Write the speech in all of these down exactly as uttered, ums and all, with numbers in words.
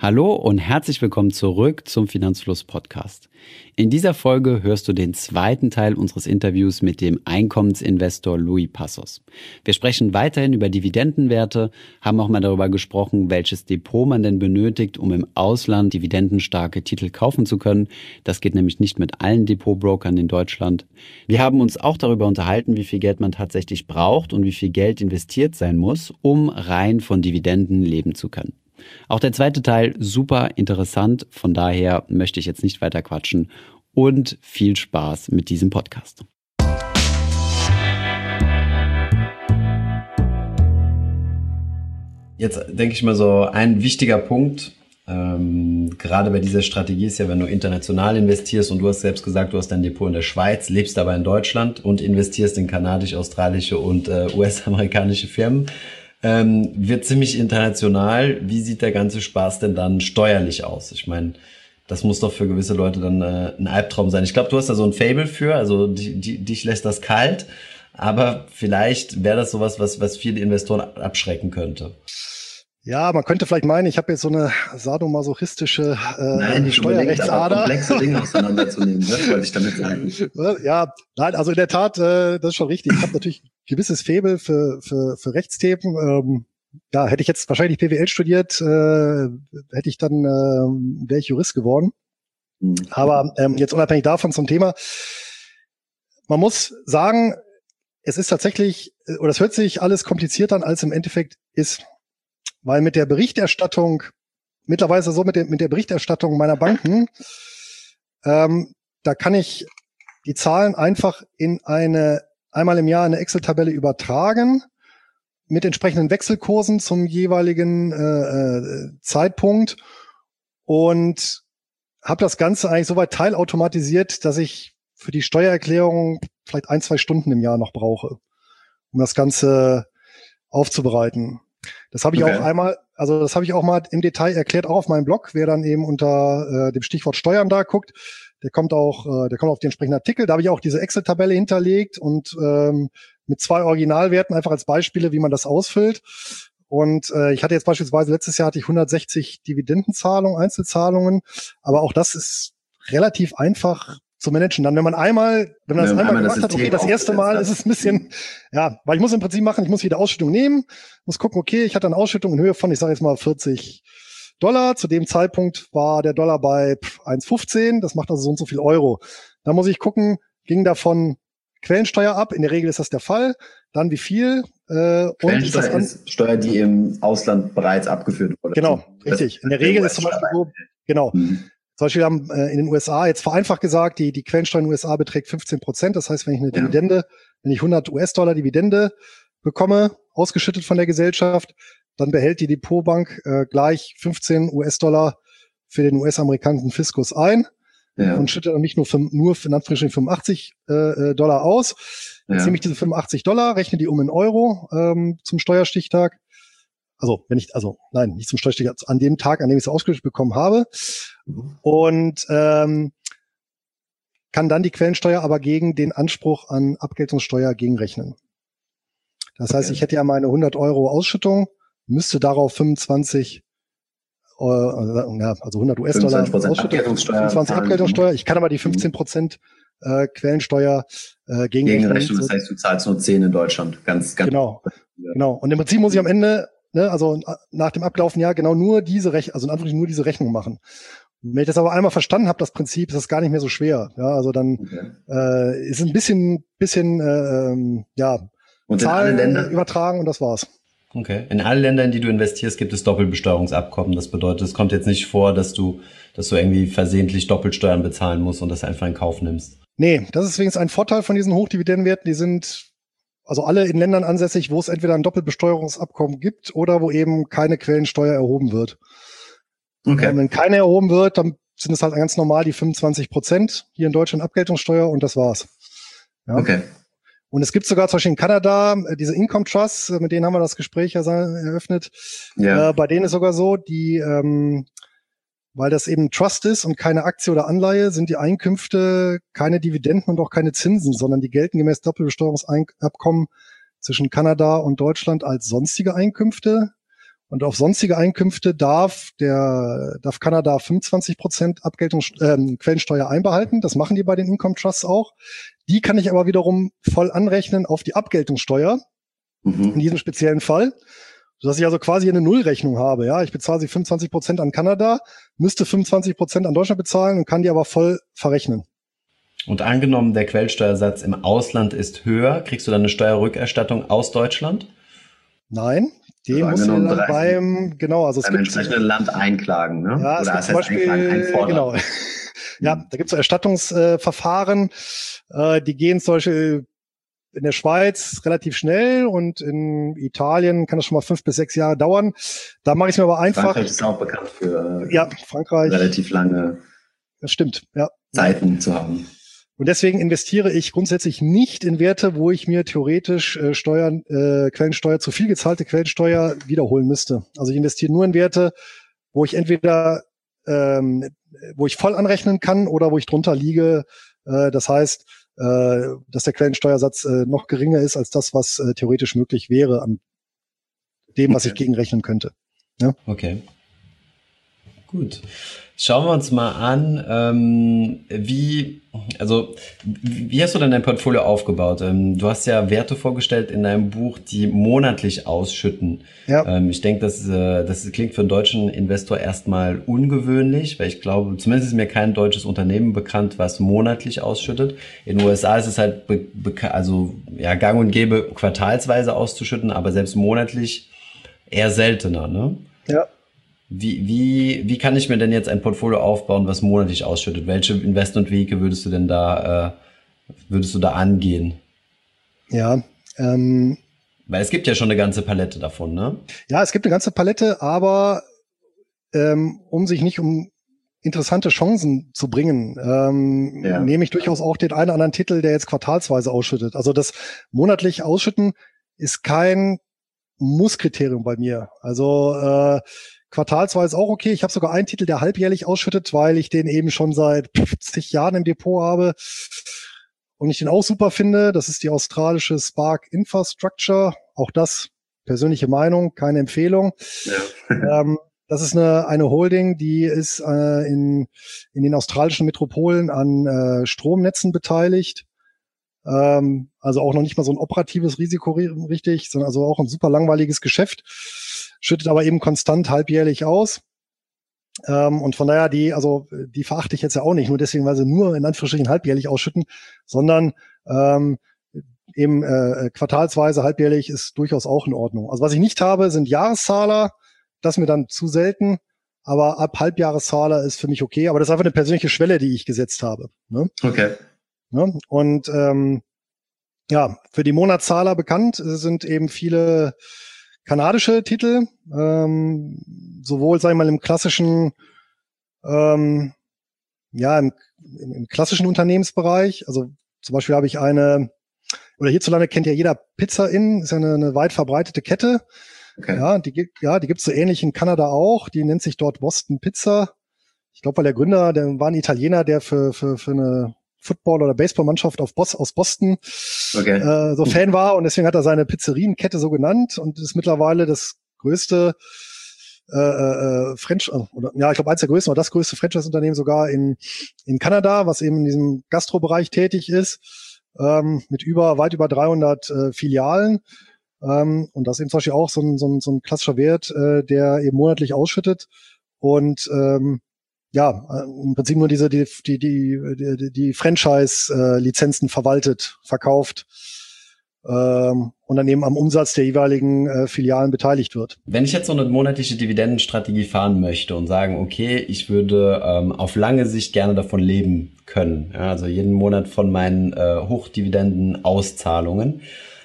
Hallo und herzlich willkommen zurück zum Finanzfluss Podcast. In dieser Folge hörst du den zweiten Teil unseres Interviews mit dem Einkommensinvestor Louis Passos. Wir sprechen weiterhin über Dividendenwerte, haben auch mal darüber gesprochen, welches Depot man denn benötigt, um im Ausland dividendenstarke Titel kaufen zu können. Das geht nämlich nicht mit allen Depotbrokern in Deutschland. Wir haben uns auch darüber unterhalten, wie viel Geld man tatsächlich braucht und wie viel Geld investiert sein muss, um rein von Dividenden leben zu können. Auch der zweite Teil super interessant, von daher möchte ich jetzt nicht weiter quatschen und viel Spaß mit diesem Podcast. Jetzt denke ich mal so, ein wichtiger Punkt, ähm, gerade bei dieser Strategie ist ja, wenn du international investierst und du hast selbst gesagt, du hast dein Depot in der Schweiz, lebst aber in Deutschland und investierst in kanadisch-australische und äh, U S-amerikanische Firmen, Ähm, wird ziemlich international. Wie sieht der ganze Spaß denn dann steuerlich aus? Ich meine, das muss doch für gewisse Leute dann äh, ein Albtraum sein. Ich glaube, du hast da so ein Faible für, also die, die, dich lässt das kalt, aber vielleicht wäre das sowas, was, was viele Investoren abschrecken könnte. Ja, man könnte vielleicht meinen, ich habe jetzt so eine sadomasochistische äh, nein, Steuerrechtsader. Komplexe Dinge auseinanderzunehmen, das wollte ich damit sagen. Ja, nein, also in der Tat, äh, das ist schon richtig. Ich habe natürlich ein gewisses Faible für für für Rechtsthemen. Ähm, ja, hätte ich jetzt wahrscheinlich P W L studiert, äh, hätte ich dann äh, wäre ich Jurist geworden. Mhm. Aber ähm, jetzt unabhängig davon zum Thema, man muss sagen, es ist tatsächlich, oder es hört sich alles komplizierter an, als im Endeffekt ist. Weil mit der Berichterstattung, mittlerweile so mit der, mit der Berichterstattung meiner Banken, ähm, da kann ich die Zahlen einfach in eine, einmal im Jahr eine Excel-Tabelle übertragen, mit entsprechenden Wechselkursen zum jeweiligen äh, Zeitpunkt und habe das Ganze eigentlich soweit teilautomatisiert, dass ich für die Steuererklärung vielleicht ein, zwei Stunden im Jahr noch brauche, um das Ganze aufzubereiten. Das habe ich okay. auch einmal, also das habe ich auch mal im Detail erklärt, auch auf meinem Blog. Wer dann eben unter äh, dem Stichwort Steuern da guckt, der kommt auch, äh, der kommt auf den entsprechenden Artikel. Da habe ich auch diese Excel-Tabelle hinterlegt und ähm, mit zwei Originalwerten einfach als Beispiele, wie man das ausfüllt. Und äh, ich hatte jetzt beispielsweise letztes Jahr hatte ich hundertsechzig Dividendenzahlungen, Einzelzahlungen, aber auch das ist relativ einfach zu managen. Dann, wenn man einmal, wenn man das einmal, einmal gemacht hat, okay, das erste Mal ist es ein bisschen, ja, weil ich muss im Prinzip machen, ich muss jede Ausschüttung nehmen, muss gucken, okay, ich hatte eine Ausschüttung in Höhe von, ich sage jetzt mal vierzig Dollar. Zu dem Zeitpunkt war der Dollar bei eins Komma fünfzehn, das macht also so und so viel Euro. Da muss ich gucken, ging davon Quellensteuer ab, in der Regel ist das der Fall, dann wie viel. Äh, und ist, das an- ist Steuer, die im Ausland bereits abgeführt wurde. Genau, richtig. In der Regel ist zum Beispiel so, genau. Mhm. Zum Beispiel haben äh, in den U S A, jetzt vereinfacht gesagt, die, die Quellensteuer in den U S A beträgt fünfzehn Prozent. Das heißt, wenn ich eine ja. Dividende, wenn ich hundert US-Dollar Dividende bekomme, ausgeschüttet von der Gesellschaft, dann behält die Depotbank äh, gleich fünfzehn US-Dollar für den U S-amerikanischen Fiskus ein ja. und schüttet dann nicht nur, für, nur für, in Anführungsstrichen fünfundachtzig äh, Dollar aus. Jetzt ja. nehme ich diese fünfundachtzig Dollar, rechne die um in Euro ähm, zum Steuerstichtag. Also, wenn ich, also, nein, nicht zum Steuerstichtag, an dem Tag, an dem ich es ausgeschüttet bekommen habe. Und ähm, kann dann die Quellensteuer aber gegen den Anspruch an Abgeltungssteuer gegenrechnen. Das heißt, okay. ich hätte ja meine hundert Euro Ausschüttung, müsste darauf fünfundzwanzig, äh, also hundert US-Dollar Ausschüttung, Abgeltungssteuer, fünfundzwanzig Abgeltungssteuer. Ich kann aber die fünfzehn Prozent äh, Quellensteuer äh, gegenrechnen. Gegenrechnung, das heißt, du zahlst nur zehn in Deutschland. Ganz, ganz genau, ja. genau. Und im Prinzip muss ich am Ende, ne, also nach dem abgelaufenen Jahr genau nur diese Rechnung, also in Anführungszeichen nur diese Rechnung machen. Wenn ich das aber einmal verstanden habe, das Prinzip, ist das gar nicht mehr so schwer. Ja, also dann okay. äh, ist ein bisschen, bisschen, äh, ähm, ja, und Zahlen in alle Länder übertragen und das war's. Okay. In allen Ländern, in die du investierst, gibt es Doppelbesteuerungsabkommen. Das bedeutet, es kommt jetzt nicht vor, dass du, dass du irgendwie versehentlich Doppelsteuern bezahlen musst und das einfach in Kauf nimmst. Nee, das ist übrigens ein Vorteil von diesen Hochdividendenwerten. Die sind also alle in Ländern ansässig, wo es entweder ein Doppelbesteuerungsabkommen gibt oder wo eben keine Quellensteuer erhoben wird. Okay. Und wenn keine erhoben wird, dann sind es halt ganz normal die fünfundzwanzig Prozent hier in Deutschland Abgeltungssteuer und das war's. Ja. Okay. Und es gibt sogar zum Beispiel in Kanada diese Income Trusts, mit denen haben wir das Gespräch ja eröffnet. Ja. Äh, bei denen ist sogar so, die, ähm, weil das eben Trust ist und keine Aktie oder Anleihe, sind die Einkünfte keine Dividenden und auch keine Zinsen, sondern die gelten gemäß Doppelbesteuerungsabkommen zwischen Kanada und Deutschland als sonstige Einkünfte. Und auf sonstige Einkünfte darf der darf Kanada fünfundzwanzig Prozent Abgeltung, äh, Quellensteuer einbehalten. Das machen die bei den Income Trusts auch. Die kann ich aber wiederum voll anrechnen auf die Abgeltungssteuer mhm. in diesem speziellen Fall, sodass ich also quasi eine Nullrechnung habe. Ja, ich bezahle sie fünfundzwanzig Prozent an Kanada, müsste fünfundzwanzig Prozent an Deutschland bezahlen und kann die aber voll verrechnen. Und angenommen, der Quellensteuersatz im Ausland ist höher, kriegst du dann eine Steuerrückerstattung aus Deutschland? Nein. Den also muss er dann beim, genau, also es beim gibt entsprechenden Land einklagen, ne? Ja, es Oder gibt zum Beispiel, einfordern. Genau. Ja, da gibt es so Erstattungsverfahren, äh, die gehen zum Beispiel in der Schweiz relativ schnell und in Italien kann das schon mal fünf bis sechs Jahre dauern. Da mache ich es mir aber einfach. Frankreich ist auch bekannt für ja, Frankreich, relativ lange das stimmt, ja. Zeiten zu haben. Und deswegen investiere ich grundsätzlich nicht in Werte, wo ich mir theoretisch äh, Steuern, äh, Quellensteuer, zu viel gezahlte Quellensteuer wiederholen müsste. Also ich investiere nur in Werte, wo ich entweder, ähm, wo ich voll anrechnen kann oder wo ich drunter liege. Äh, das heißt, äh, dass der Quellensteuersatz äh, noch geringer ist als das, was äh, theoretisch möglich wäre an dem, was okay. ich gegenrechnen könnte. Ja? Okay. Gut. Schauen wir uns mal an, ähm, wie, also, wie hast du denn dein Portfolio aufgebaut? Ähm, du hast ja Werte vorgestellt in deinem Buch, die monatlich ausschütten. Ja. Ähm, ich denke, das, äh, das klingt für einen deutschen Investor erstmal ungewöhnlich, weil ich glaube, zumindest ist mir kein deutsches Unternehmen bekannt, was monatlich ausschüttet. In den U S A ist es halt, be- be- also, ja, gang und gäbe, quartalsweise auszuschütten, aber selbst monatlich eher seltener, ne? Ja. Wie, wie, wie kann ich mir denn jetzt ein Portfolio aufbauen, was monatlich ausschüttet? Welche Investmentwege würdest du denn da, äh, würdest du da angehen? Ja, ähm, weil es gibt ja schon eine ganze Palette davon, ne? Ja, es gibt eine ganze Palette, aber ähm, um sich nicht um interessante Chancen zu bringen, ähm, ja. nehme ich durchaus auch den einen oder anderen Titel, der jetzt quartalsweise ausschüttet. Also das monatlich Ausschütten ist kein Musskriterium bei mir. Also äh, quartalsweise auch okay. Ich habe sogar einen Titel, der halbjährlich ausschüttet, weil ich den eben schon seit zig Jahren im Depot habe und ich den auch super finde. Das ist die australische Spark Infrastructure. Auch das persönliche Meinung, keine Empfehlung. Ja. ähm, das ist eine eine Holding, die ist äh, in in den australischen Metropolen an äh, Stromnetzen beteiligt. Ähm, also auch noch nicht mal so ein operatives Risiko richtig, sondern also auch ein super langweiliges Geschäft. Schüttet aber eben konstant halbjährlich aus. Ähm, und von daher, die, also die verachte ich jetzt ja auch nicht, nur deswegen, weil sie nur in Anführungsstrichen halbjährlich ausschütten, sondern ähm, eben äh, quartalsweise, halbjährlich ist durchaus auch in Ordnung. Also was ich nicht habe, sind Jahreszahler, das ist mir dann zu selten, aber ab Halbjahreszahler ist für mich okay, aber das ist einfach eine persönliche Schwelle, die ich gesetzt habe. Ne? Okay. Ne? Und ähm, ja, für die Monatszahler bekannt sind eben viele kanadische Titel, ähm, sowohl, sagen wir mal, im klassischen, ähm, ja, im, im, im klassischen Unternehmensbereich. Also zum Beispiel habe ich eine, oder hierzulande kennt ja jeder Pizza Inn, ist ja eine, eine weit verbreitete Kette. Okay. Ja, die gibt, ja, die gibt's so ähnlich in Kanada auch. Die nennt sich dort Boston Pizza. Ich glaube, weil der Gründer, der war ein Italiener, der für für für eine Football- oder Baseballmannschaft auf Bos- aus Boston okay. äh, so Fan war und deswegen hat er seine Pizzerienkette so genannt und ist mittlerweile das größte äh, äh, French oder ja ich glaube eins der größten oder das größte Franchise-Unternehmen sogar in in Kanada, was eben in diesem Gastrobereich tätig ist, ähm, mit über weit über dreihundert äh, Filialen ähm, und das ist eben zum Beispiel auch so ein so ein, so ein klassischer Wert, äh, der eben monatlich ausschüttet und ähm, ja, im Prinzip nur diese die die die die, die Franchise-Lizenzen verwaltet, verkauft ähm, und dann eben am Umsatz der jeweiligen äh, Filialen beteiligt wird. Wenn ich jetzt so eine monatliche Dividendenstrategie fahren möchte und sagen, okay, ich würde ähm, auf lange Sicht gerne davon leben können, ja, also jeden Monat von meinen äh, Hochdividenden-Auszahlungen,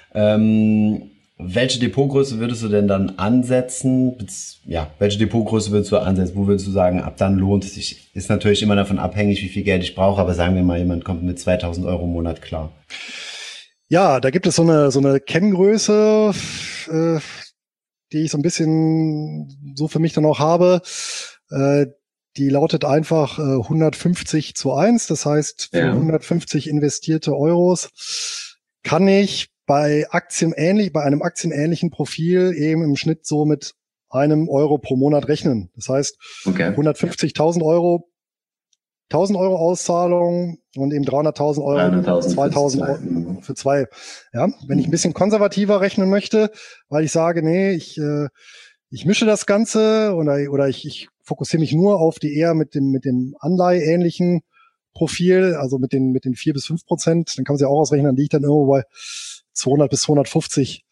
ähm, welche Depotgröße würdest du denn dann ansetzen? Ja, welche Depotgröße würdest du ansetzen? Wo würdest du sagen, ab dann lohnt es sich? Ist natürlich immer davon abhängig, wie viel Geld ich brauche, aber sagen wir mal, jemand kommt mit zweitausend Euro im Monat klar. Ja, da gibt es so eine so eine Kenngröße, äh, die ich so ein bisschen so für mich dann auch habe. Äh, die lautet einfach äh, hundertfünfzig zu eins. Das heißt, für ja. hundertfünfzig investierte Euros kann ich bei Aktien ähnlich, bei einem aktienähnlichen Profil eben im Schnitt so mit einem Euro pro Monat rechnen. Das heißt, okay. hundertfünfzigtausend Euro, tausend Euro Auszahlung und eben dreihunderttausend Euro, zweitausend Euro für zwei. Ja, wenn ich ein bisschen konservativer rechnen möchte, weil ich sage, nee, ich, äh, ich mische das Ganze oder, oder ich, ich fokussiere mich nur auf die eher mit dem, mit dem Anleiheähnlichen Profil, also mit den, mit den vier bis fünf Prozent, dann kann man sich auch ausrechnen, dann liegt dann irgendwo bei zweihundert bis zweihundertfünfzig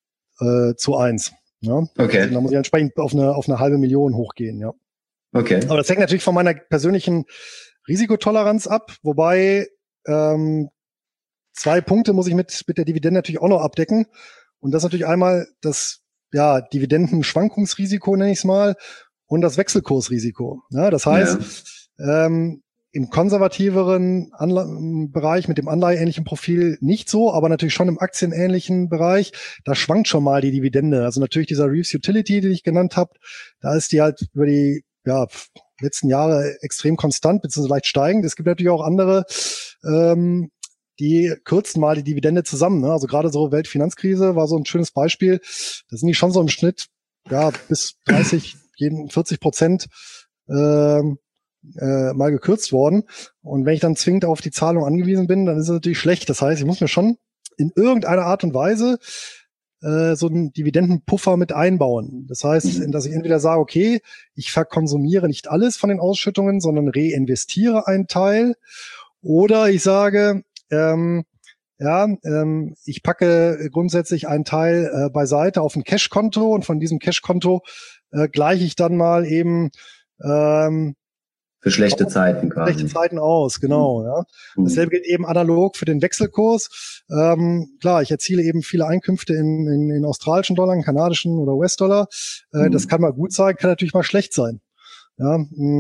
äh, zu eins. Ja? Okay. Also da muss ich entsprechend auf eine, auf eine halbe Million hochgehen, ja. Okay. Aber das hängt natürlich von meiner persönlichen Risikotoleranz ab, wobei ähm, zwei Punkte muss ich mit, mit der Dividende natürlich auch noch abdecken. Und das ist natürlich einmal das ja, Dividendenschwankungsrisiko, nenne ich es mal, und das Wechselkursrisiko. Ja, das heißt, ja. ähm, im konservativeren Anla- Bereich mit dem anleiheähnlichen Profil nicht so, aber natürlich schon im aktienähnlichen Bereich, da schwankt schon mal die Dividende. Also natürlich dieser Reeves Utility, den ich genannt habe, da ist die halt über die ja, letzten Jahre extrem konstant, beziehungsweise leicht steigend. Es gibt natürlich auch andere, ähm, die kürzen mal die Dividende zusammen. Ne? Also gerade so Weltfinanzkrise war so ein schönes Beispiel. Da sind die schon so im Schnitt ja bis dreißig, vierzig Prozent ähm, äh, mal gekürzt worden. Und wenn ich dann zwingend auf die Zahlung angewiesen bin, dann ist es natürlich schlecht. Das heißt, ich muss mir schon in irgendeiner Art und Weise äh, so einen Dividendenpuffer mit einbauen. Das heißt, mhm. dass ich entweder sage, okay, ich verkonsumiere nicht alles von den Ausschüttungen, sondern reinvestiere einen Teil. Oder ich sage, ähm, ja, ähm, ich packe grundsätzlich einen Teil äh, beiseite auf ein Cashkonto und von diesem Cashkonto äh, gleiche ich dann mal eben ähm, für schlechte Zeiten quasi. Schlechte Zeiten aus, genau. Mhm. Ja. Dasselbe gilt eben analog für den Wechselkurs. Ähm, klar, ich erziele eben viele Einkünfte in, in, in australischen Dollar, in kanadischen oder U S-Dollar. Äh, mhm. Das kann mal gut sein, kann natürlich mal schlecht sein. Ja,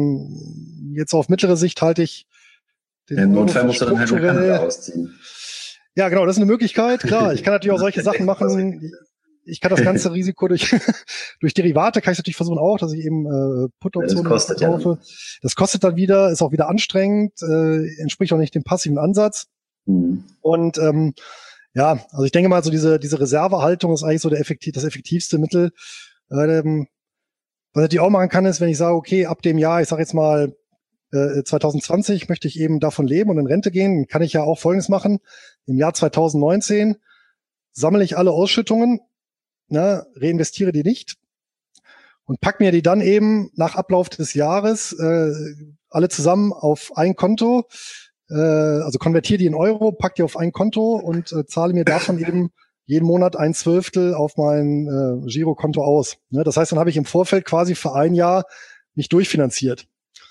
mh, jetzt auf mittlere Sicht halte ich den ja, im Notfall musst du dann halt eine Kanada ausziehen. Ja, genau, das ist eine Möglichkeit. Klar, ich kann natürlich auch solche Sachen machen. Ich kann das ganze Risiko durch durch Derivate kann ich natürlich versuchen auch, dass ich eben äh, Put-Optionen kaufe. Ja. Das kostet dann wieder, ist auch wieder anstrengend, äh, entspricht auch nicht dem passiven Ansatz. Mhm. Und ähm, ja, also ich denke mal, so diese diese Reservehaltung ist eigentlich so der effektiv, das effektivste Mittel. Ähm, was ich natürlich auch machen kann, ist, wenn ich sage, okay, ab dem Jahr, ich sage jetzt mal äh, zwanzig zwanzig möchte ich eben davon leben und in Rente gehen, kann ich ja auch Folgendes machen. Im Jahr zwanzig neunzehn sammle ich alle Ausschüttungen, ne, reinvestiere die nicht und pack mir die dann eben nach Ablauf des Jahres äh, alle zusammen auf ein Konto, äh, also konvertiere die in Euro, pack die auf ein Konto und äh, zahle mir davon eben jeden Monat ein Zwölftel auf mein äh, Girokonto aus. Ne, das heißt, dann habe ich im Vorfeld quasi für ein Jahr mich durchfinanziert.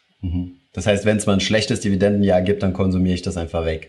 Das heißt, wenn es mal ein schlechtes Dividendenjahr gibt, dann konsumiere ich das einfach weg.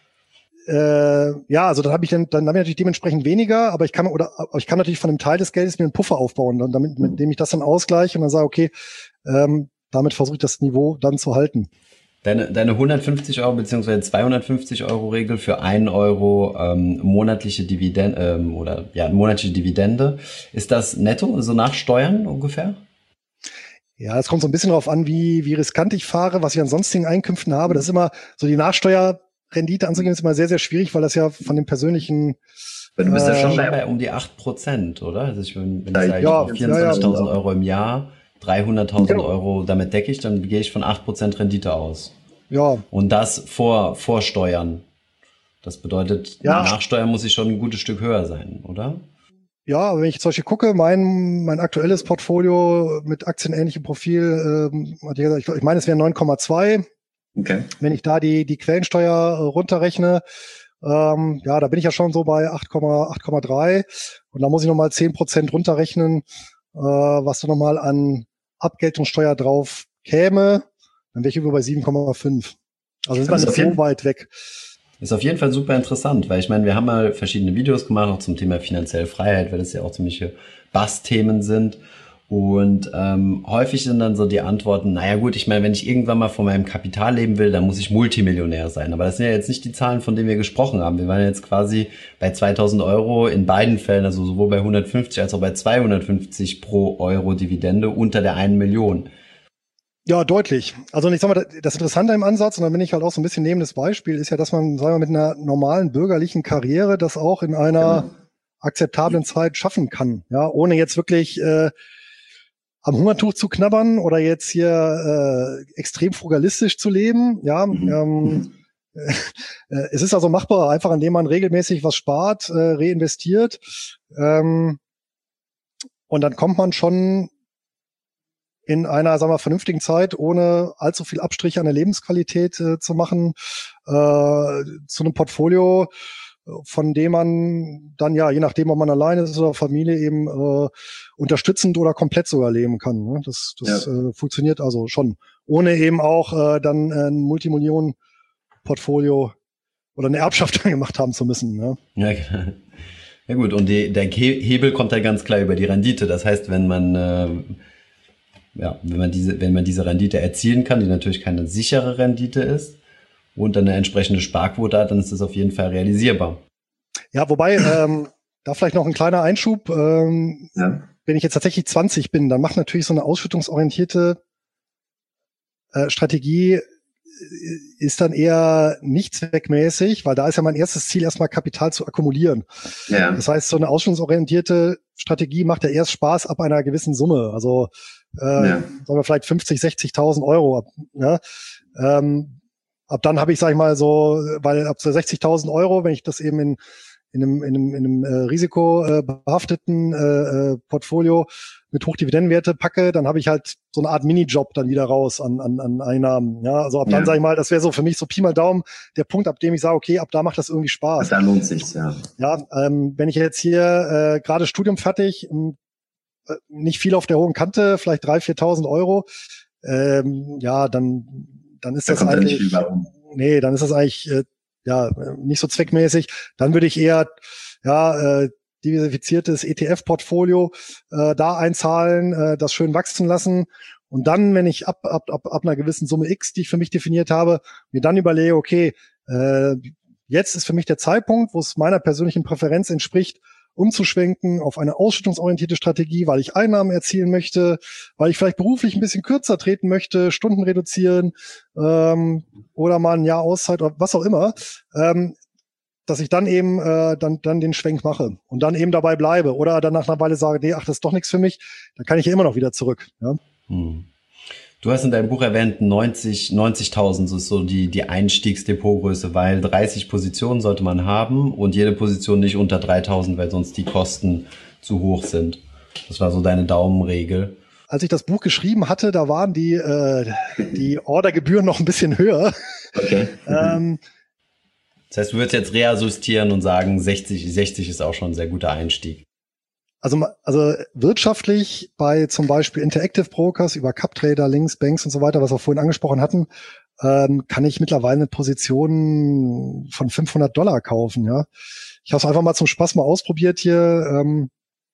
Äh, ja, also dann habe ich dann, dann habe ich natürlich dementsprechend weniger, aber ich kann oder ich kann natürlich von einem Teil des Geldes mir einen Puffer aufbauen, dann, damit mit dem ich das dann ausgleiche und dann sage, okay, ähm, damit versuche ich das Niveau dann zu halten. Deine, deine hundertfünfzig Euro beziehungsweise zweihundertfünfzig Euro Regel für einen Euro ähm, monatliche Dividende ähm, oder ja monatliche Dividende, ist das netto, also nach Steuern ungefähr? Ja, es kommt so ein bisschen darauf an, wie wie riskant ich fahre, was ich an sonstigen Einkünften habe. Das ist immer so die Nachsteuerrendite anzugeben, ist immer sehr, sehr schwierig, weil das ja von dem persönlichen... Aber du bist äh, ja schon bei um die acht Prozent, oder? Also ich, wenn, wenn ich sage, ja, vierundzwanzigtausend ja, ja. Euro im Jahr, dreihunderttausend genau. Euro, damit decke ich, dann gehe ich von acht Prozent Rendite aus. Ja. Und das vor, vor Steuern. Das bedeutet, ja. nach Steuern muss ich schon ein gutes Stück höher sein, oder? Ja, aber wenn ich zum Beispiel gucke, mein mein aktuelles Portfolio mit aktienähnlichem Profil, ähm, ich, ich meine, es wären neun Komma zwei. Okay. Wenn ich da die die Quellensteuer äh, runterrechne, ähm, ja, da bin ich ja schon so bei acht Komma drei. Und da muss ich nochmal zehn Prozent runterrechnen, äh, was da nochmal an Abgeltungssteuer drauf käme. Dann wäre ich über bei sieben Komma fünf. Also ist man nicht so weit weg. Ist auf jeden Fall super interessant, weil ich meine, wir haben mal verschiedene Videos gemacht, auch zum Thema finanzielle Freiheit, weil das ja auch ziemliche Bass-Themen sind. Und ähm, häufig sind dann so die Antworten, naja gut, ich meine, wenn ich irgendwann mal von meinem Kapital leben will, dann muss ich Multimillionär sein. Aber das sind ja jetzt nicht die Zahlen, von denen wir gesprochen haben. Wir waren jetzt quasi bei zweitausend Euro in beiden Fällen, also sowohl bei hundertfünfzig als auch bei zweihundertfünfzig pro Euro Dividende unter der einen Million. Ja, deutlich. Also ich sag mal, das Interessante im Ansatz, und dann bin ich halt auch so ein bisschen neben das Beispiel, ist ja, dass man, sagen wir, mit einer normalen bürgerlichen Karriere das auch in einer akzeptablen Zeit schaffen kann. Ja, ohne jetzt wirklich äh, am Hungertuch zu knabbern oder jetzt hier äh, extrem frugalistisch zu leben. Ja, mhm. ähm, äh, es ist also machbar, einfach indem man regelmäßig was spart, äh, reinvestiert. Ähm, und dann kommt man schon in einer, sagen wir, vernünftigen Zeit, ohne allzu viel Abstriche an der Lebensqualität äh, zu machen, äh, zu einem Portfolio, von dem man dann ja, je nachdem, ob man alleine ist oder Familie, eben äh, unterstützend oder komplett sogar leben kann. Ne? Das, das ja. äh, funktioniert also schon, ohne eben auch äh, dann ein Multimillionen-Portfolio oder eine Erbschaft gemacht haben zu müssen. Ne? Ja, ja gut, und die, der Hebel kommt da ganz klar über die Rendite. Das heißt, wenn man äh, ja, wenn man diese, wenn man diese Rendite erzielen kann, die natürlich keine sichere Rendite ist, und dann eine entsprechende Sparquote hat, dann ist das auf jeden Fall realisierbar. Ja, wobei, ähm, da vielleicht noch ein kleiner Einschub. Ähm, ja. Wenn ich jetzt tatsächlich zwanzig bin, dann macht natürlich so eine ausschüttungsorientierte äh, Strategie ist dann eher nicht zweckmäßig, weil da ist ja mein erstes Ziel, erstmal Kapital zu akkumulieren. Ja. Das heißt, so eine ausschüttungsorientierte Strategie macht ja erst Spaß ab einer gewissen Summe. Also äh, ja. sagen wir vielleicht fünfzig, sechzigtausend Euro. Ja? Ähm, Ab dann habe ich, sag ich mal, so, weil ab so sechzigtausend Euro, wenn ich das eben in, in einem, in einem, in einem äh, risikobehafteten äh, Portfolio mit Hochdividendenwerte packe, dann habe ich halt so eine Art Minijob dann wieder raus an, an, an Einnahmen. Ja, also ab ja. dann, sag ich mal, das wäre so für mich so Pi mal Daumen der Punkt, ab dem ich sage, okay, ab da macht das irgendwie Spaß. Da lohnt sich's, ja. Ja, ähm, wenn ich jetzt hier äh, gerade Studium fertig, äh, nicht viel auf der hohen Kante, vielleicht dreitausend, viertausend Euro, ähm, ja, dann dann ist da das eigentlich, nee, dann ist das eigentlich, äh, ja, nicht so zweckmäßig. Dann würde ich eher, ja, äh, diversifiziertes E T F-Portfolio äh, da einzahlen, äh, das schön wachsen lassen. Und dann, wenn ich ab, ab, ab, ab einer gewissen Summe X, die ich für mich definiert habe, mir dann überlege, okay, äh, jetzt ist für mich der Zeitpunkt, wo es meiner persönlichen Präferenz entspricht, umzuschwenken auf eine ausschüttungsorientierte Strategie, weil ich Einnahmen erzielen möchte, weil ich vielleicht beruflich ein bisschen kürzer treten möchte, Stunden reduzieren ähm, oder mal ein Jahr Auszeit oder was auch immer, ähm, dass ich dann eben äh, dann dann den Schwenk mache und dann eben dabei bleibe oder dann nach einer Weile sage, nee, ach, das ist doch nichts für mich, dann kann ich ja immer noch wieder zurück. Ja. Hm. Du hast in deinem Buch erwähnt, neunzig, neunzigtausend ist so die, die Einstiegsdepotgröße, weil dreißig Positionen sollte man haben und jede Position nicht unter dreitausend, weil sonst die Kosten zu hoch sind. Das war so deine Daumenregel. Als ich das Buch geschrieben hatte, da waren die, äh, die Ordergebühren noch ein bisschen höher. Okay. ähm, das heißt, du würdest jetzt reajustieren und sagen, sechzig, sechzig ist auch schon ein sehr guter Einstieg. Also, also wirtschaftlich bei zum Beispiel Interactive Brokers über CupTrader, Links, Banks und so weiter, was wir vorhin angesprochen hatten, ähm, kann ich mittlerweile eine Position von fünfhundert Dollar kaufen. Ja, ich habe es einfach mal zum Spaß mal ausprobiert hier ähm,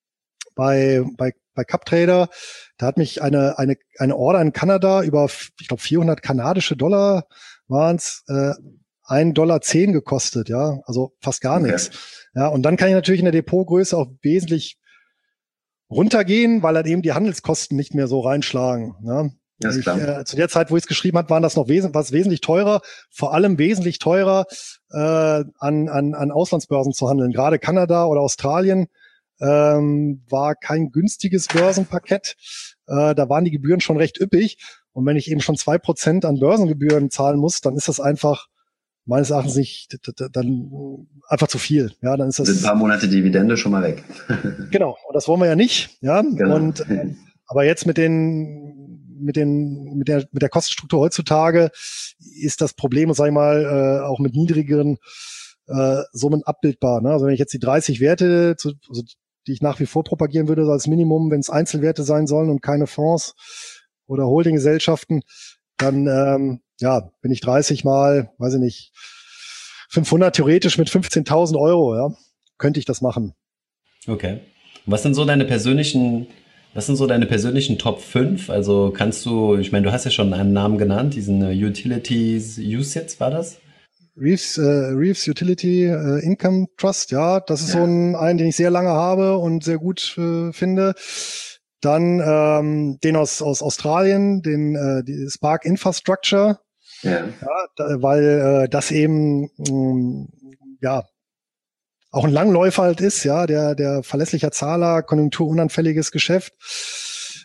bei bei bei CupTrader. Da hat mich eine eine eine Order in Kanada über, ich glaube, vierhundert kanadische Dollar waren es, äh, ein Dollar zehn gekostet. Ja, also fast gar okay. nichts. Ja, und dann kann ich natürlich in der Depotgröße auch wesentlich runtergehen, weil dann eben die Handelskosten nicht mehr so reinschlagen. Ja. Das ist klar. Ich, äh, zu der Zeit, wo ich es geschrieben habe, waren das noch wes- was wesentlich teurer, vor allem wesentlich teurer äh, an, an, an Auslandsbörsen zu handeln. Gerade Kanada oder Australien ähm, war kein günstiges Börsenparkett. Äh, da waren die Gebühren schon recht üppig. Und wenn ich eben schon zwei Prozent an Börsengebühren zahlen muss, dann ist das einfach meines Erachtens nicht, dann einfach zu viel. Ja, dann ist das. Sind ein paar Monate Dividende schon mal weg. Genau. Und das wollen wir ja nicht. Ja. Genau. Und, äh, aber jetzt mit den, mit den, mit der, mit der Kostenstruktur heutzutage ist das Problem, sag ich mal, äh, auch mit niedrigeren äh, Summen abbildbar. Ne? Also wenn ich jetzt die dreißig Werte, zu, also die ich nach wie vor propagieren würde, so als Minimum, wenn es Einzelwerte sein sollen und keine Fonds oder Holdinggesellschaften, dann, ähm, ja, bin ich dreißig mal, weiß ich nicht, fünfhundert theoretisch mit fünfzehntausend Euro, ja, könnte ich das machen. Okay. Was sind so deine persönlichen, was sind so deine persönlichen Top fünf? Also kannst du, ich meine, du hast ja schon einen Namen genannt, diesen uh, Utilities Usits, war das? Reeves, äh, Reeves Utility äh, Income Trust, ja, das ist ja. so ein, einen, den ich sehr lange habe und sehr gut äh, finde. Dann ähm, den aus aus Australien, den äh, die Spark Infrastructure, ja, ja da, weil äh, das eben mh, ja auch ein Langläufer halt ist, ja, der der verlässlicher Zahler, konjunkturunanfälliges Geschäft.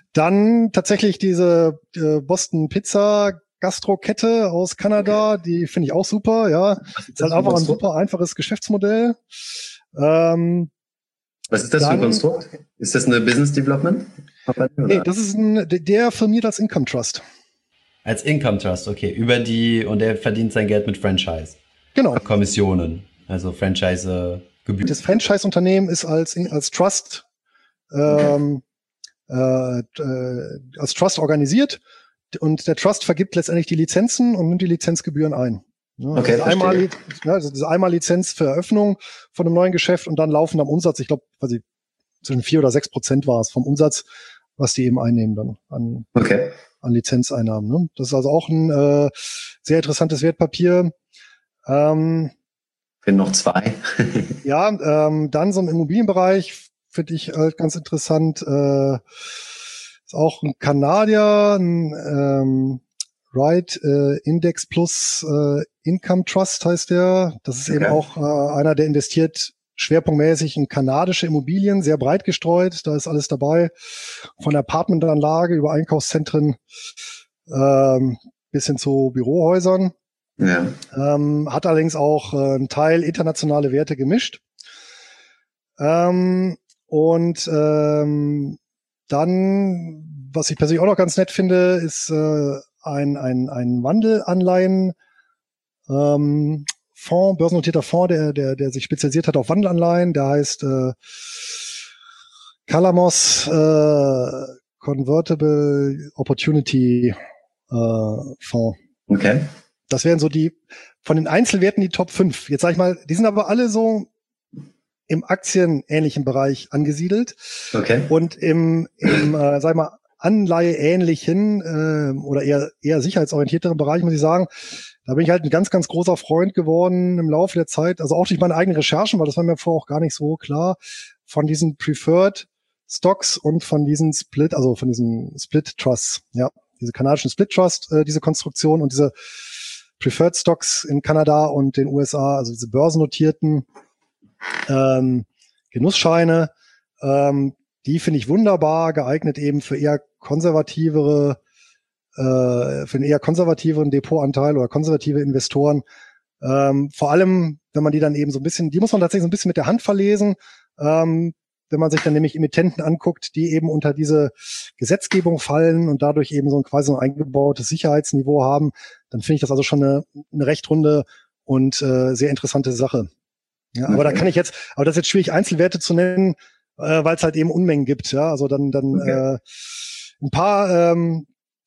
Dann tatsächlich diese äh, Boston Pizza Gastrokette aus Kanada, okay. Die finde ich auch super, ja. Was ist, ist halt einfach ein super einfaches Geschäftsmodell. Ähm, Was ist das dann, für ein Konstrukt? Ist das eine Business Development? Nee, das ist ein, der firmiert als Income Trust. Als Income Trust, okay. Über die, und der verdient sein Geld mit Franchise. Genau. Kommissionen, also Franchise-Gebühren. Das Franchise-Unternehmen ist als, als Trust, ähm, okay. äh, als Trust organisiert. Und der Trust vergibt letztendlich die Lizenzen und nimmt die Lizenzgebühren ein. Ja, okay, also einmal, ja, also diese einmal Lizenz für Eröffnung von einem neuen Geschäft und dann laufen am Umsatz, ich glaube, weiß ich, zwischen vier oder sechs Prozent war es vom Umsatz, was die eben einnehmen dann an, okay. an Lizenzeinnahmen. Ne? Das ist also auch ein äh, sehr interessantes Wertpapier. Ähm, ich bin noch zwei. ja, ähm, dann so im Immobilienbereich finde ich halt ganz interessant. Äh, ist auch ein Kanadier, ein ähm, Right äh, Index Plus äh, Income Trust heißt der. Das ist okay. eben auch äh, einer, der investiert schwerpunktmäßig in kanadische Immobilien, sehr breit gestreut. Da ist alles dabei, von Apartmentanlage über Einkaufszentren ähm, bis hin zu Bürohäusern. Ja. Ähm, hat allerdings auch äh, einen Teil internationale Werte gemischt. Ähm, und ähm, dann, was ich persönlich auch noch ganz nett finde, ist äh, ein, ein, ein Wandelanleihen ähm, Fonds, börsennotierter Fonds, der, der, der sich spezialisiert hat auf Wandelanleihen. Der heißt äh, Calamos äh, Convertible Opportunity äh, Fonds. Okay. Das wären so die, von den Einzelwerten die Top fünf. Jetzt sag ich mal, die sind aber alle so im aktienähnlichen Bereich angesiedelt. Okay. Und im, im äh, sag ich mal, Anleihe-ähnlichen äh, oder eher, eher sicherheitsorientierteren Bereich, muss ich sagen, da bin ich halt ein ganz, ganz großer Freund geworden im Laufe der Zeit, also auch durch meine eigenen Recherchen, weil das war mir vorher auch gar nicht so klar, von diesen Preferred Stocks und von diesen Split, also von diesen Split Trusts, ja, diese kanadischen Split Trust, äh, diese Konstruktion und diese Preferred Stocks in Kanada und den U S A, also diese börsennotierten ähm, Genussscheine, ähm, die finde ich wunderbar geeignet eben für eher konservativere, äh, für einen eher konservativeren Depotanteil oder konservative Investoren. Ähm, vor allem, wenn man die dann eben so ein bisschen, die muss man tatsächlich so ein bisschen mit der Hand verlesen. Ähm, wenn man sich dann nämlich Emittenten anguckt, die eben unter diese Gesetzgebung fallen und dadurch eben so ein quasi ein eingebautes Sicherheitsniveau haben, dann finde ich das also schon eine, eine recht runde und äh, sehr interessante Sache. Ja, okay. Aber da kann ich jetzt, aber das ist jetzt schwierig, Einzelwerte zu nennen, äh, weil es halt eben Unmengen gibt. Ja, also dann dann okay. äh, ein paar ähm,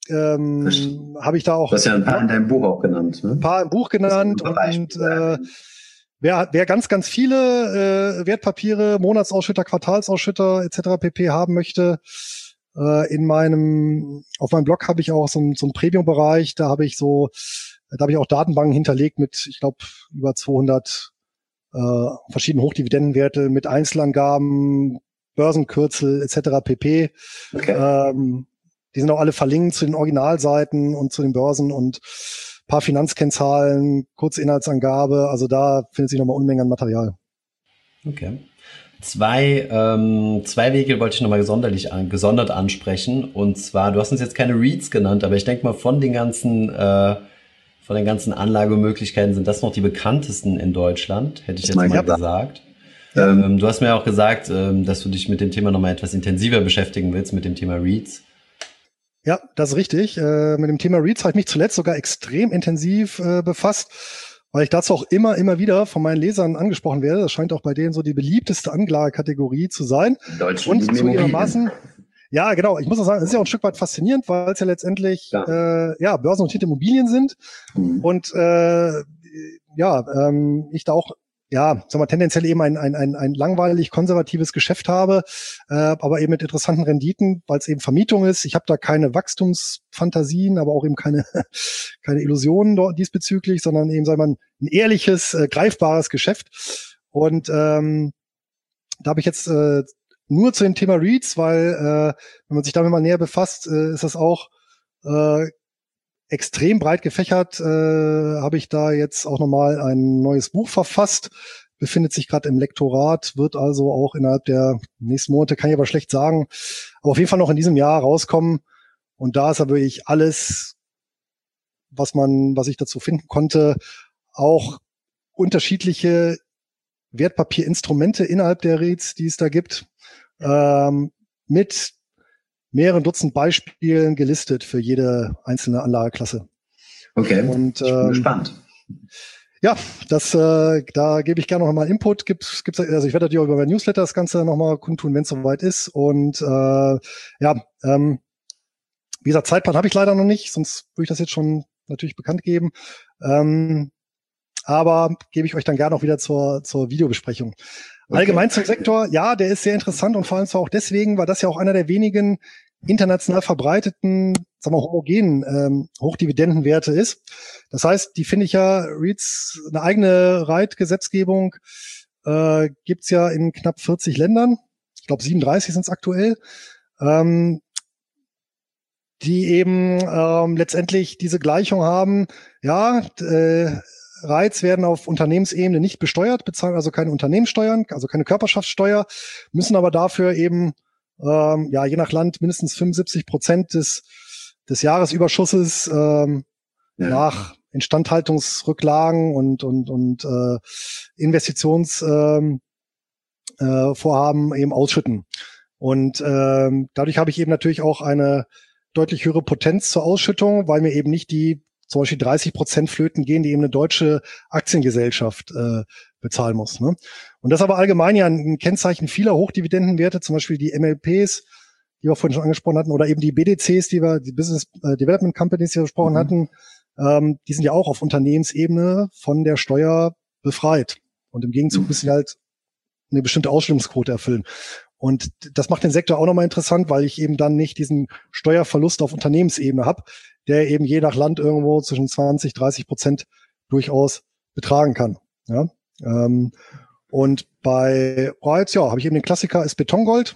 ähm, habe ich da auch. Du hast ja ein paar in deinem Buch auch genannt. Ne? Ein paar im Buch genannt und äh, wer, wer ganz, ganz viele äh, Wertpapiere, Monatsausschütter, Quartalsausschütter et cetera pp. Haben möchte, äh, in meinem, auf meinem Blog habe ich auch so, ein, so einen Premium-Bereich, da habe ich so, da habe ich auch Datenbanken hinterlegt mit, ich glaube, über zweihundert äh, verschiedene Hochdividendenwerte mit Einzelangaben, Börsenkürzel et cetera pp. Okay. Ähm, die sind auch alle verlinkt zu den Originalseiten und zu den Börsen und paar Finanzkennzahlen, kurze Inhaltsangabe, also da findet sich nochmal Unmengen an Material. Okay. Zwei, ähm, zwei Wege wollte ich nochmal gesonderlich an, gesondert ansprechen. Und zwar, du hast uns jetzt keine REITs genannt, aber ich denke mal, von den ganzen, äh, von den ganzen Anlagemöglichkeiten sind das noch die bekanntesten in Deutschland, hätte ich jetzt mal ja. gesagt. Ja. Ähm, du hast mir auch gesagt, ähm, dass du dich mit dem Thema nochmal etwas intensiver beschäftigen willst, mit dem Thema REITs. Ja, das ist richtig. Äh, mit dem Thema REITs habe ich mich zuletzt sogar extrem intensiv äh, befasst, weil ich dazu auch immer, immer wieder von meinen Lesern angesprochen werde. Das scheint auch bei denen so die beliebteste Anlagekategorie zu sein. Deutschland und zu ihrer Maßen. Ja, genau. Ich muss auch sagen, es ist ja auch ein Stück weit faszinierend, weil es ja letztendlich ja, äh, ja börsennotierte Immobilien sind mhm. und äh, ja, ähm, ich da auch ja, sagen wir tendenziell eben ein, ein, ein, ein langweilig konservatives Geschäft habe, äh, aber eben mit interessanten Renditen, weil es eben Vermietung ist. Ich habe da keine Wachstumsfantasien, aber auch eben keine keine Illusionen dort diesbezüglich, sondern eben, sagen wir mal, ein ehrliches, äh, greifbares Geschäft. Und ähm, da habe ich jetzt äh, nur zu dem Thema REITs, weil äh, wenn man sich damit mal näher befasst, äh, ist das auch äh, extrem breit gefächert, äh, habe ich da jetzt auch nochmal ein neues Buch verfasst, befindet sich gerade im Lektorat, wird also auch innerhalb der nächsten Monate, kann ich aber schlecht sagen, aber auf jeden Fall noch in diesem Jahr rauskommen. Und da ist aber wirklich alles, was man, was ich dazu finden konnte, auch unterschiedliche Wertpapierinstrumente innerhalb der R E I Ts, die es da gibt, ähm, mit mehreren Dutzend Beispielen gelistet für jede einzelne Anlageklasse. Okay, und, ich bin ähm, gespannt. Ja, das, äh, da gebe ich gerne noch mal Input. Gibt's, gibt's, also ich werde natürlich auch über mein Newsletter das Ganze noch mal kundtun, wenn es soweit ist. Und äh, ja, ähm, wie gesagt, Zeitplan habe ich leider noch nicht, sonst würde ich das jetzt schon natürlich bekannt geben. Ähm, aber gebe ich euch dann gerne auch wieder zur, zur Videobesprechung. Okay. Allgemein zum Sektor, ja, der ist sehr interessant und vor allem zwar auch deswegen, weil das ja auch einer der wenigen international verbreiteten, sagen wir, homogenen ähm, Hochdividendenwerte ist. Das heißt, die finde ich ja, R E I Ts, eine eigene R E I T-Gesetzgebung äh, gibt's ja in knapp vierzig Ländern. Ich glaube siebenunddreißig sind es aktuell. Ähm, die eben ähm, letztendlich diese Gleichung haben, ja, äh, R E I Ts werden auf Unternehmensebene nicht besteuert, bezahlen also keine Unternehmenssteuern, also keine Körperschaftssteuer, müssen aber dafür eben, ähm, ja, je nach Land mindestens fünfundsiebzig Prozent des, des Jahresüberschusses ähm, ja. nach Instandhaltungsrücklagen und, und, und äh, Investitionsvorhaben ähm, äh, Vorhaben eben ausschütten. Und ähm, dadurch habe ich eben natürlich auch eine deutlich höhere Potenz zur Ausschüttung, weil mir eben nicht die zum Beispiel dreißig Prozent flöten gehen, die eben eine deutsche Aktiengesellschaft äh, bezahlen muss. Ne? Und das ist aber allgemein ja ein Kennzeichen vieler Hochdividendenwerte, zum Beispiel die M L Ps, die wir vorhin schon angesprochen hatten, oder eben die B D Cs, die wir, die Business Development Companies, die wir besprochen mhm. hatten, ähm, die sind ja auch auf Unternehmensebene von der Steuer befreit. Und im Gegenzug mhm. müssen sie halt eine bestimmte Ausstellungsquote erfüllen. Und das macht den Sektor auch nochmal interessant, weil ich eben dann nicht diesen Steuerverlust auf Unternehmensebene habe, der eben je nach Land irgendwo zwischen zwanzig, dreißig Prozent durchaus betragen kann. Ja? Ähm, und bei R E I Ts, ja, habe ich eben den Klassiker, ist Betongold.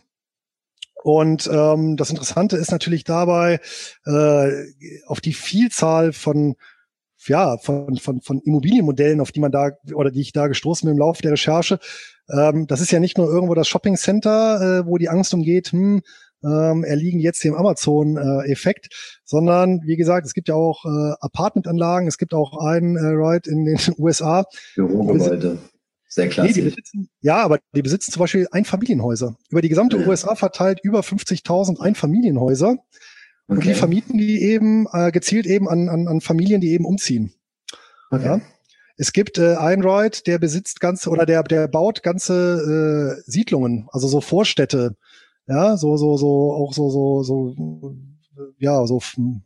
Und ähm, das Interessante ist natürlich dabei, äh, auf die Vielzahl von ja, von, von, von Immobilienmodellen, auf die man da, oder die ich da gestoßen bin im Laufe der Recherche. Ähm, das ist ja nicht nur irgendwo das Shopping Center, äh, wo die Angst umgeht, hm, ähm, erliegen jetzt dem Amazon-Effekt, äh, sondern, wie gesagt, es gibt ja auch äh, Apartmentanlagen, es gibt auch einen äh, Ride in den U S A. Bürogebäude. Sehr klassisch. Nee, die besitzen, ja, aber die besitzen zum Beispiel Einfamilienhäuser. Über die gesamte ja. U S A verteilt über fünfzigtausend Einfamilienhäuser. Und okay. die vermieten die eben äh, gezielt eben an, an, an Familien, die eben umziehen. Okay. Ja? Es gibt äh, einen Ride, der besitzt ganze oder der der baut ganze äh, Siedlungen, also so Vorstädte, ja, so so so auch so so so ja so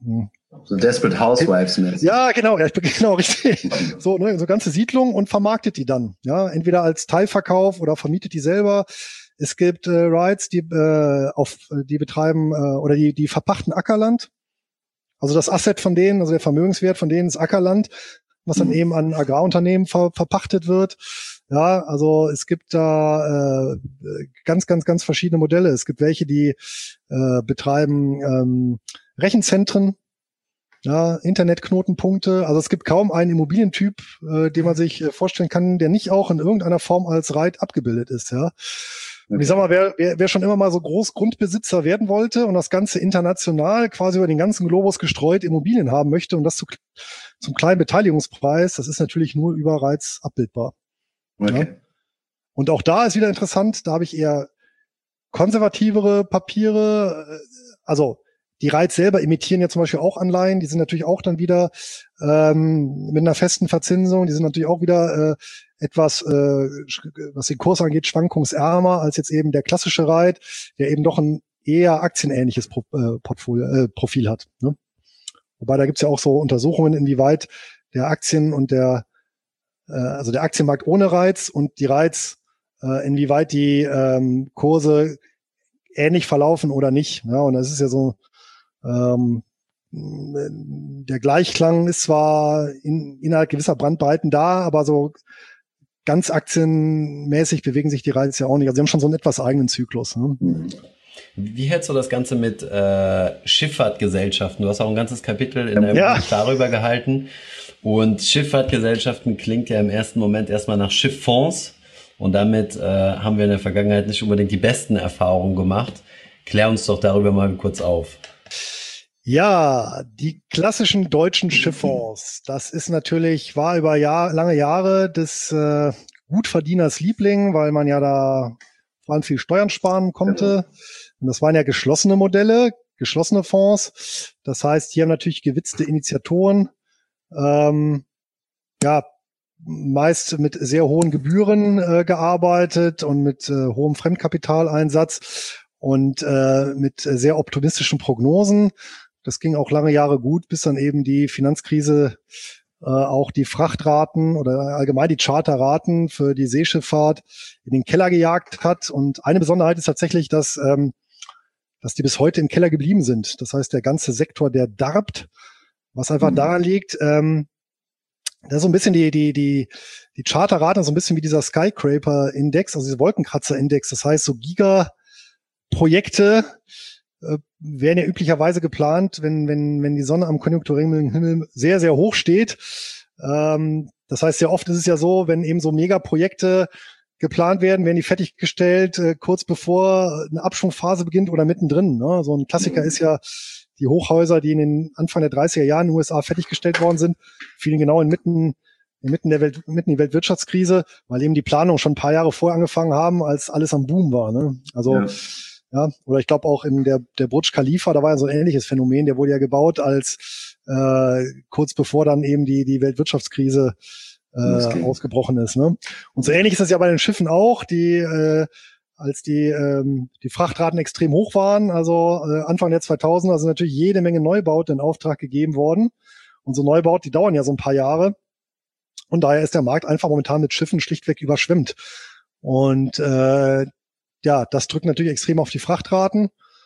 so Desperate Housewives mäßig. Ja, genau, ja, ich bin genau richtig. So ne, so ganze Siedlungen und vermarktet die dann, ja, entweder als Teilverkauf oder vermietet die selber. Es gibt äh, Rides, die äh, auf die betreiben äh, oder die die verpachten Ackerland. Also das Asset von denen, also der Vermögenswert von denen ist Ackerland, was dann mhm. eben an Agrarunternehmen ver, verpachtet wird. Ja, also es gibt da äh, ganz, ganz, ganz verschiedene Modelle. Es gibt welche, die äh, betreiben ähm, Rechenzentren, ja, Internetknotenpunkte. Also es gibt kaum einen Immobilientyp, äh, den man sich äh, vorstellen kann, der nicht auch in irgendeiner Form als Reit abgebildet ist. Ja. Und ich sag mal, wer, wer, wer schon immer mal so Großgrundbesitzer werden wollte und das Ganze international quasi über den ganzen Globus gestreut Immobilien haben möchte und das zu, zum kleinen Beteiligungspreis, das ist natürlich nur über Reiz abbildbar. Okay. Ja? Und auch da ist wieder interessant, da habe ich eher konservativere Papiere, also die Reiz selber emittieren ja zum Beispiel auch Anleihen, die sind natürlich auch dann wieder ähm, mit einer festen Verzinsung, die sind natürlich auch wieder äh, etwas, äh, was den Kurs angeht, schwankungsärmer als jetzt eben der klassische Reit, der eben doch ein eher aktienähnliches Pro, äh, Portfolio, äh, Profil hat. Ne? Wobei da gibt's ja auch so Untersuchungen, inwieweit der Aktien und der, äh, also der Aktienmarkt ohne Reiz und die Reiz, äh, inwieweit die ähm, Kurse ähnlich verlaufen oder nicht. Ja, und das ist ja so, ähm, der Gleichklang ist zwar in, innerhalb gewisser Brandbreiten da, aber so ganz aktienmäßig bewegen sich die Reize ja auch nicht. Also sie haben schon so einen etwas eigenen Zyklus. Ne? Wie hältst du das Ganze mit äh, Schifffahrtgesellschaften? Du hast auch ein ganzes Kapitel in deinem ja. Buch darüber gehalten. Und Schifffahrtgesellschaften klingt ja im ersten Moment erstmal nach Schifffonds. Und damit äh, haben wir in der Vergangenheit nicht unbedingt die besten Erfahrungen gemacht. Klär uns doch darüber mal kurz auf. Ja, die klassischen deutschen Schifffonds, das ist natürlich, war über Jahr, lange Jahre des äh, Gutverdieners Liebling, weil man ja da vor allem viel Steuern sparen konnte. Und das waren ja geschlossene Modelle, geschlossene Fonds. Das heißt, hier haben natürlich gewitzte Initiatoren, ähm, ja, meist mit sehr hohen Gebühren äh, gearbeitet und mit äh, hohem Fremdkapitaleinsatz und äh, mit äh, sehr optimistischen Prognosen. Das ging auch lange Jahre gut, bis dann eben die Finanzkrise äh, auch die Frachtraten oder allgemein die Charterraten für die Seeschifffahrt in den Keller gejagt hat. Und eine Besonderheit ist tatsächlich, dass ähm, dass die bis heute im Keller geblieben sind. Das heißt, der ganze Sektor, der darbt, was einfach mhm. daran liegt, ähm, das ist so ein bisschen die, die, die, die Charterraten, so ein bisschen wie dieser Skyscraper-Index, also dieser Wolkenkratzer-Index. Das heißt, so Giga-Projekte äh, werden ja üblicherweise geplant, wenn, wenn, wenn die Sonne am konjunkturellen Himmel sehr, sehr hoch steht. Ähm, das heißt, sehr oft ist es ja so, wenn eben so Megaprojekte geplant werden, werden die fertiggestellt, äh, kurz bevor eine Abschwungphase beginnt oder mittendrin. Ne? So ein Klassiker ist ja die Hochhäuser, die in den Anfang der dreißiger Jahren in den U S A fertiggestellt worden sind, fielen genau inmitten, inmitten der Welt, mitten in die Weltwirtschaftskrise, weil eben die Planung schon ein paar Jahre vorher angefangen haben, als alles am Boom war. Ne? Also, ja, ja oder ich glaube auch in der, der Burj Khalifa, da war ja so ein ähnliches Phänomen, der wurde ja gebaut, als äh, kurz bevor dann eben die, die Weltwirtschaftskrise äh, ausgebrochen ist. Ne? Und so ähnlich ist das ja bei den Schiffen auch, die äh, als die ähm, die Frachtraten extrem hoch waren, also äh, Anfang der zweitausender, also natürlich jede Menge Neubauten in Auftrag gegeben worden. Und so Neubauten, die dauern ja so ein paar Jahre. Und daher ist der Markt einfach momentan mit Schiffen schlichtweg überschwemmt. Und äh, ja, das drückt natürlich extrem auf die Frachtraten.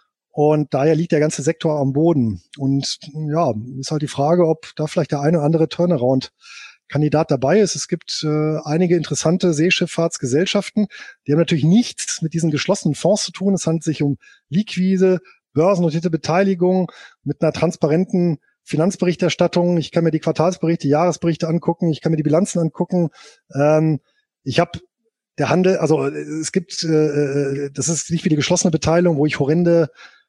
Und daher liegt der ganze Sektor am Boden. Und ja, ist halt die Frage, ob da vielleicht der eine oder andere Turnaround Kandidat dabei ist. Es gibt äh, einige interessante Seeschifffahrtsgesellschaften, die haben natürlich nichts mit diesen geschlossenen Fonds zu tun. Es handelt sich um liquide, börsennotierte Beteiligung mit einer transparenten Finanzberichterstattung. Ich kann mir die Quartalsberichte, Jahresberichte angucken, ich kann mir die Bilanzen angucken. Ähm, ich habe der Handel, also es gibt, äh, das ist nicht wie die geschlossene Beteiligung, wo ich horrende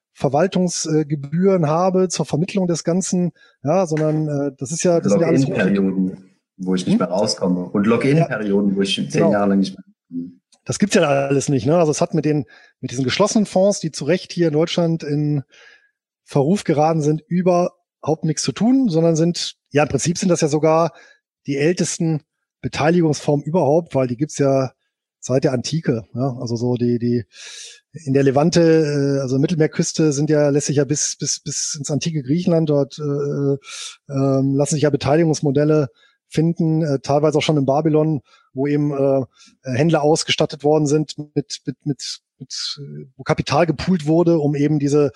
Verwaltungsgebühren äh, habe zur Vermittlung des Ganzen, ja, sondern äh, das ist ja, das sind ja alles Perioden, wo ich nicht hm? mehr rauskomme und Login-Perioden, ja, wo ich zehn genau. Jahre lang nicht mehr. Das gibt's ja alles nicht, ne? Also es hat mit den mit diesen geschlossenen Fonds, die zu Recht hier in Deutschland in Verruf geraten sind, überhaupt nichts zu tun, sondern sind, ja, im Prinzip sind das ja sogar die ältesten Beteiligungsformen überhaupt, weil die gibt's ja seit der Antike, ja? Also so die die in der Levante, also Mittelmeerküste sind ja, lässt sich ja bis bis bis ins antike Griechenland, dort äh, äh, lassen sich ja Beteiligungsmodelle finden, äh, teilweise auch schon in Babylon, wo eben äh, Händler ausgestattet worden sind mit mit mit, mit wo Kapital gepoolt wurde, um eben diese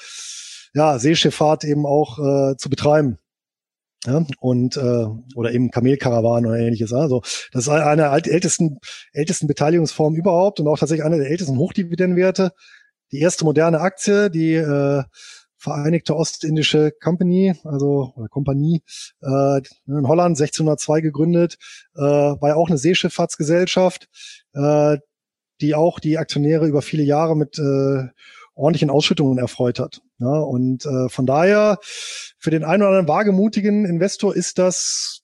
ja Seeschifffahrt eben auch äh, zu betreiben. Ja, und äh, oder eben Kamelkarawanen oder ähnliches. Also das ist eine der ältesten ältesten Beteiligungsformen überhaupt und auch tatsächlich eine der ältesten Hochdividendenwerte. Die erste moderne Aktie, die äh, Vereinigte Ostindische Company, also oder Kompanie äh, in Holland, sechzehnhundertzwei gegründet, äh, war ja auch eine Seeschifffahrtsgesellschaft, äh, die auch die Aktionäre über viele Jahre mit äh, ordentlichen Ausschüttungen erfreut hat. Ja, und äh, von daher, für den einen oder anderen wagemutigen Investor ist das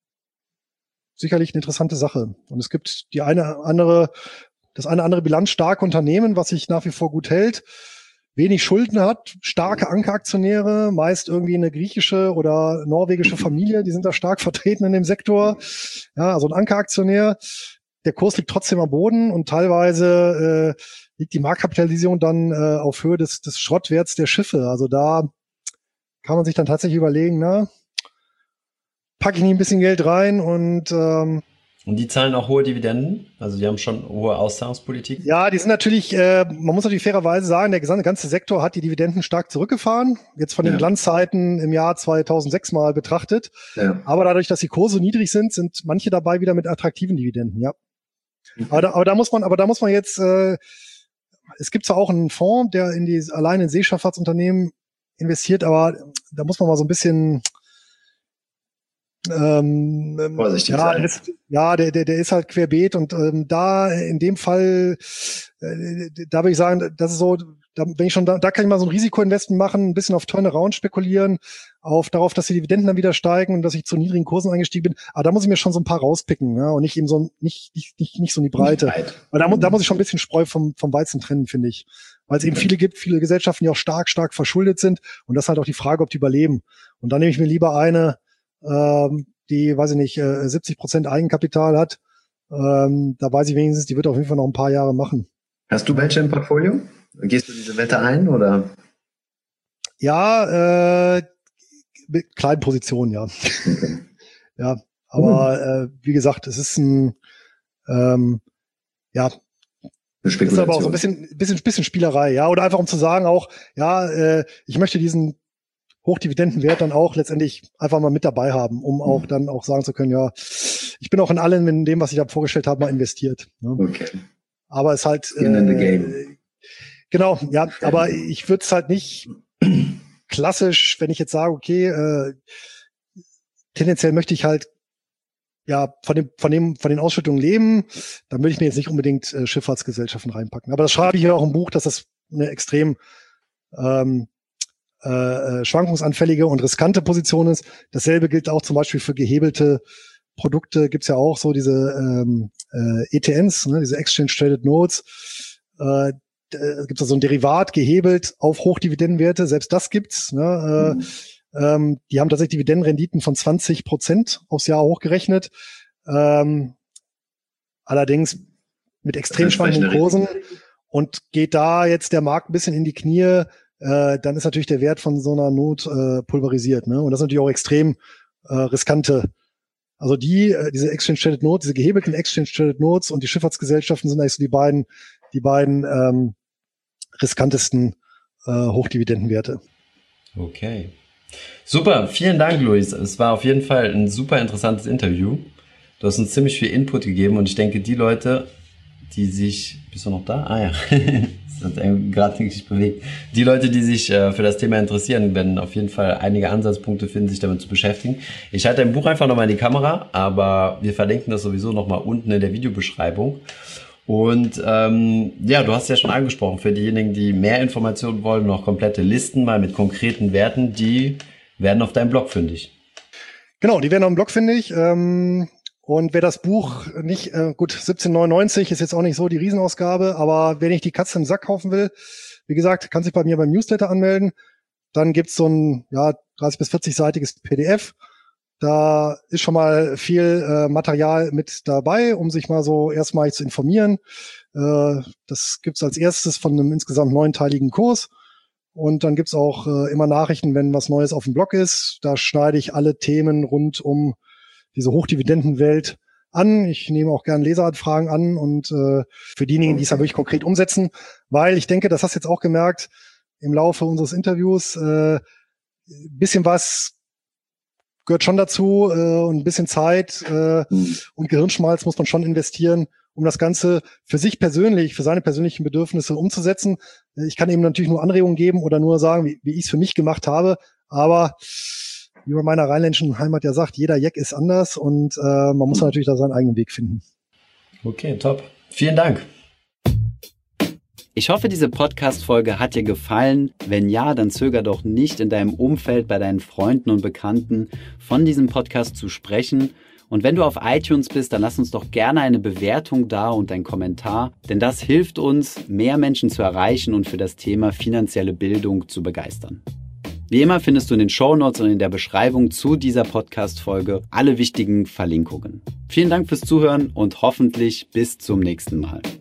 sicherlich eine interessante Sache. Und es gibt die eine andere, das eine andere bilanzstarke Unternehmen, was sich nach wie vor gut hält, wenig Schulden hat, starke Ankeraktionäre, meist irgendwie eine griechische oder norwegische Familie, die sind da stark vertreten in dem Sektor. Ja, also ein Ankeraktionär. Der Kurs liegt trotzdem am Boden und teilweise äh, liegt die Marktkapitalisierung dann äh, auf Höhe des, des Schrottwerts der Schiffe. Also da kann man sich dann tatsächlich überlegen, na, packe ich nicht ein bisschen Geld rein und ähm, und die zahlen auch hohe Dividenden? Also die haben schon hohe Auszahlungspolitik? Ja, die sind natürlich, äh, man muss natürlich fairerweise sagen, der gesamte ganze Sektor hat die Dividenden stark zurückgefahren. Jetzt von den ja. Glanzzeiten im Jahr zweitausendsechs mal betrachtet. Ja. Aber dadurch, dass die Kurse niedrig sind, sind manche dabei wieder mit attraktiven Dividenden, ja. Mhm. Aber, da, aber da muss man, aber da muss man jetzt, äh, es gibt zwar auch einen Fonds, der in die allein in Seeschifffahrtsunternehmen investiert, aber da muss man mal so ein bisschen Ähm, Vorsichtig ja, sein. ist, ja, der, der, der ist halt querbeet und ähm, da in dem Fall, äh, da würde ich sagen, das ist so, da, wenn ich schon, da, da kann ich mal so ein Risikoinvestment machen, ein bisschen auf Turnaround spekulieren, auf darauf, dass die Dividenden dann wieder steigen und dass ich zu niedrigen Kursen eingestiegen bin. Aber da muss ich mir schon so ein paar rauspicken, ja, und nicht eben so nicht nicht nicht, nicht so in die Breite. Weil da, da muss ich schon ein bisschen Spreu vom vom Weizen trennen, finde ich, weil es eben viele gibt, viele Gesellschaften, die auch stark stark verschuldet sind und das ist halt auch die Frage, ob die überleben. Und dann nehme ich mir lieber eine, ähm, die, weiß ich nicht, äh, siebzig Prozent Eigenkapital hat. Ähm, da weiß ich wenigstens, die wird auf jeden Fall noch ein paar Jahre machen. Hast du welche im Portfolio? Gehst du diese Wette ein oder? Ja, äh, mit kleinen Positionen, ja. Okay. Ja, aber äh, wie gesagt, es ist ein, ähm, ja, das ist aber auch so ein bisschen, bisschen, bisschen Spielerei, ja, oder einfach um zu sagen auch, ja, äh, ich möchte diesen Hochdividendenwert dann auch letztendlich einfach mal mit dabei haben, um auch mhm. dann auch sagen zu können, ja, ich bin auch in allem, in dem, was ich da vorgestellt habe, mal investiert. Ne? Okay. Aber es ist halt, Skin in the game. Äh, genau, ja, aber ich würde es halt nicht klassisch, wenn ich jetzt sage, okay, äh, tendenziell möchte ich halt ja von dem von dem von den Ausschüttungen leben, dann würde ich mir jetzt nicht unbedingt äh, Schifffahrtsgesellschaften reinpacken. Aber das schreibe ich ja auch im Buch, dass das eine extrem ähm, äh, schwankungsanfällige und riskante Position ist. Dasselbe gilt auch zum Beispiel für gehebelte Produkte. Gibt's ja auch so diese ähm, äh, E T Ns, ne, diese Exchange Traded Notes. Äh, gibt es so ein Derivat gehebelt auf Hochdividendenwerte, selbst das gibt's. Ne? Mhm. Äh, ähm, die haben tatsächlich Dividendenrenditen von zwanzig Prozent aufs Jahr hochgerechnet. Ähm, allerdings mit extrem schwankenden Kursen. Und geht da jetzt der Markt ein bisschen in die Knie, äh, dann ist natürlich der Wert von so einer Not äh, pulverisiert. Ne? Und das ist natürlich auch extrem äh, riskante. Also die, äh, diese Exchange Traded Notes, diese gehebelten Exchange Traded Notes und die Schifffahrtsgesellschaften sind eigentlich so die beiden, die beiden ähm, riskantesten äh, Hochdividendenwerte. Okay. Super, vielen Dank, Luis. Es war auf jeden Fall ein super interessantes Interview. Du hast uns ziemlich viel Input gegeben und ich denke, die Leute, die sich... Bist du noch da? Ah ja, das hat gerade nicht bewegt. Die Leute, die sich äh, für das Thema interessieren, werden auf jeden Fall einige Ansatzpunkte finden, sich damit zu beschäftigen. Ich halte dein Buch einfach nochmal in die Kamera, aber wir verlinken das sowieso nochmal unten in der Videobeschreibung. Und ähm, ja, du hast ja schon angesprochen, für diejenigen, die mehr Informationen wollen, noch komplette Listen mal mit konkreten Werten, die werden auf deinem Blog fündig. Genau, die werden auf dem Blog fündig. Ähm, und wer das Buch nicht, äh, gut, siebzehn neunundneunzig ist jetzt auch nicht so die Riesenausgabe, aber wenn ich die Katze im Sack kaufen will, wie gesagt, kann sich bei mir beim Newsletter anmelden. Dann gibt's so ein ja dreißig bis vierzig-seitiges P D F. Da ist schon mal viel äh, Material mit dabei, um sich mal so erstmal zu informieren. Äh, das gibt's als erstes von einem insgesamt neunteiligen Kurs. Und dann gibt's auch äh, immer Nachrichten, wenn was Neues auf dem Blog ist. Da schneide ich alle Themen rund um diese Hochdividendenwelt an. Ich nehme auch gerne Leseranfragen an und äh, für diejenigen, die es dann wirklich konkret umsetzen, weil ich denke, das hast du jetzt auch gemerkt im Laufe unseres Interviews, äh, bisschen was gehört schon dazu äh, und ein bisschen Zeit äh, mhm. und Gehirnschmalz muss man schon investieren, um das Ganze für sich persönlich, für seine persönlichen Bedürfnisse umzusetzen. Ich kann eben natürlich nur Anregungen geben oder nur sagen, wie, wie ich es für mich gemacht habe, aber wie man in meiner rheinländischen Heimat ja sagt, jeder Jack ist anders und äh, man muss natürlich da seinen eigenen Weg finden. Okay, top. Vielen Dank. Ich hoffe, diese Podcast-Folge hat dir gefallen. Wenn ja, dann zöger doch nicht, in deinem Umfeld, bei deinen Freunden und Bekannten von diesem Podcast zu sprechen. Und wenn du auf iTunes bist, dann lass uns doch gerne eine Bewertung da und einen Kommentar. Denn das hilft uns, mehr Menschen zu erreichen und für das Thema finanzielle Bildung zu begeistern. Wie immer findest du in den Shownotes und in der Beschreibung zu dieser Podcast-Folge alle wichtigen Verlinkungen. Vielen Dank fürs Zuhören und hoffentlich bis zum nächsten Mal.